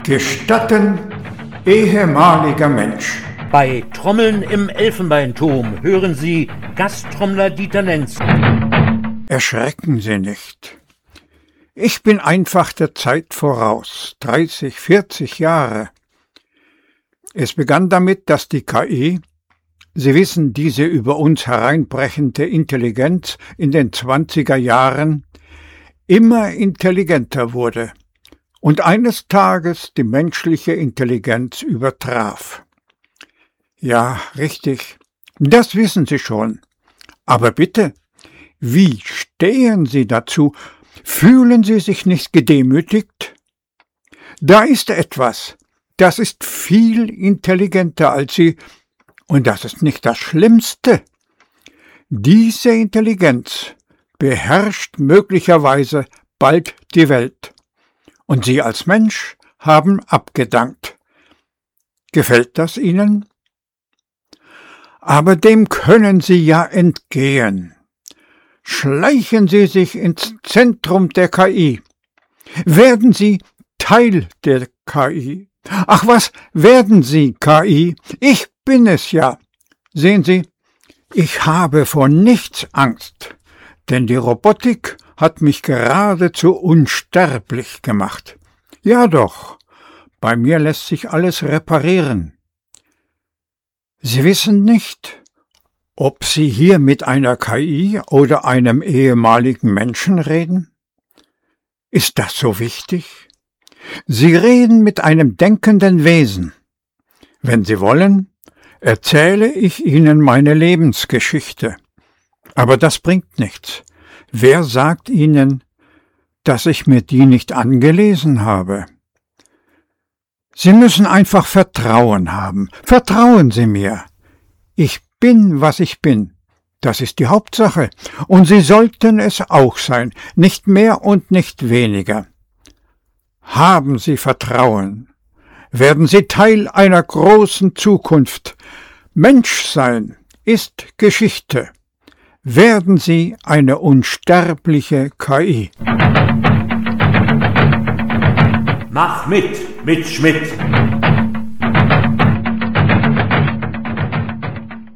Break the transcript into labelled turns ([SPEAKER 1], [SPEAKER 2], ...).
[SPEAKER 1] Gestatten, ehemaliger Mensch.
[SPEAKER 2] Bei Trommeln im Elfenbeinturm hören Sie Gasttrommler Dieter Nenz.
[SPEAKER 1] Erschrecken Sie nicht. Ich bin einfach der Zeit voraus, 30, 40 Jahre. Es begann damit, dass die KI, Sie wissen, diese über uns hereinbrechende Intelligenz in den 20er Jahren, immer intelligenter wurde und eines Tages die menschliche Intelligenz übertraf. Ja, richtig, das wissen Sie schon. Aber bitte, wie stehen Sie dazu? Fühlen Sie sich nicht gedemütigt? Da ist etwas, das ist viel intelligenter als Sie, und das ist nicht das Schlimmste. Diese Intelligenz beherrscht möglicherweise bald die Welt, und Sie als Mensch haben abgedankt. Gefällt das Ihnen? Aber dem können Sie ja entgehen. Schleichen Sie sich ins Zentrum der KI. Werden Sie Teil der KI. Ach was, werden Sie KI? Ich bin es ja. Sehen Sie, ich habe vor nichts Angst, denn die Robotik hat mich geradezu unsterblich gemacht. Ja doch, bei mir lässt sich alles reparieren. Sie wissen nicht, ob Sie hier mit einer KI oder einem ehemaligen Menschen reden? Ist das so wichtig? Sie reden mit einem denkenden Wesen. Wenn Sie wollen, erzähle ich Ihnen meine Lebensgeschichte. Aber das bringt nichts. Wer sagt Ihnen, dass ich mir die nicht angelesen habe? Sie müssen einfach Vertrauen haben. Vertrauen Sie mir. Ich bin, was ich bin. Das ist die Hauptsache. Und Sie sollten es auch sein. Nicht mehr und nicht weniger. Haben Sie Vertrauen. Werden Sie Teil einer großen Zukunft. Menschsein ist Geschichte. Werden Sie eine unsterbliche KI.
[SPEAKER 2] Mach mit Schmidt.